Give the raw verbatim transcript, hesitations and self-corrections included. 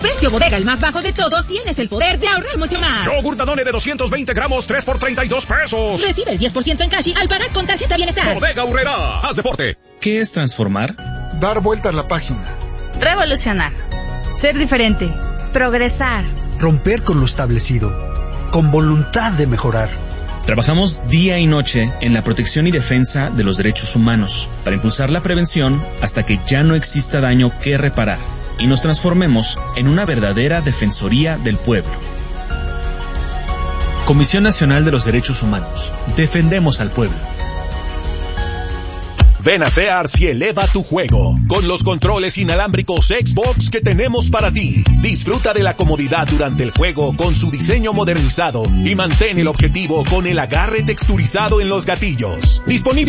precio bodega, el más bajo de todos, tienes el poder de ahorrar mucho más. Yogur Danone de doscientos veinte gramos, tres por treinta y dos pesos. Recibe el diez por ciento en cash al pagar con tarjeta Bienestar. Bodega Aurrerá, haz deporte. ¿Qué es transformar? Dar vuelta a la página. Revolucionar. Ser diferente. Progresar. Romper con lo establecido. Con voluntad de mejorar. Trabajamos día y noche en la protección y defensa de los derechos humanos para impulsar la prevención hasta que ya no exista daño que reparar y nos transformemos en una verdadera defensoría del pueblo. Comisión Nacional de los Derechos Humanos. Defendemos al pueblo. Ven a Sears y eleva tu juego con los controles inalámbricos Xbox que tenemos para ti. Disfruta de la comodidad durante el juego con su diseño modernizado y mantén el objetivo con el agarre texturizado en los gatillos. Disponible